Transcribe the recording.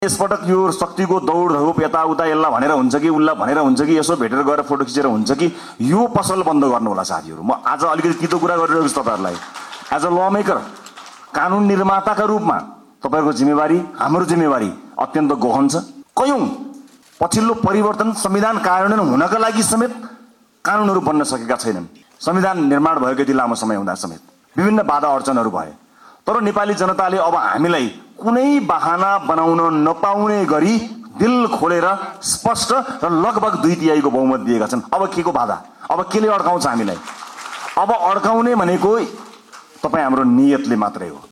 यसपटक यो शक्तिको दौड धोप यताउता यसलाई भनेर हुन्छ कि उसलाई भनेर हुन्छ कि यसो भेटेर गएर फोटो खिचेर हुन्छ कि यो पसल बन्द गर्नु होला साथीहरू। म आज अलिकति तितो कुरा गरिरहेको छु तपाईहरुलाई। एज अ ल मेकर, कानुन निर्माताका रूपमा तपाईहरुको जिम्मेवारी, हाम्रो जिम्मेवारी अत्यन्त गहन छ। कयौं पछिल्लो परिवर्तन संविधान कार्यान्वयन हुनका लागि समेत कानुनहरू बन्न सकेका छैनन्। संविधान निर्माण भएको यति लामो समय हुँदा समेत विभिन्न बाधा अडचनहरू भए। तर नेपाली जनताले अब हामीलाई कुनै बहाना बनाउन नपाउने गरी दिल खोलेर स्पष्ट र लगभग 2/3 को बहुमत दिएका छन्। अब के को बाधा? अब केले अड्काउँछ हामीलाई? अब अड्काउने भनेको तपाई हाम्रो नियतले मात्रै हो।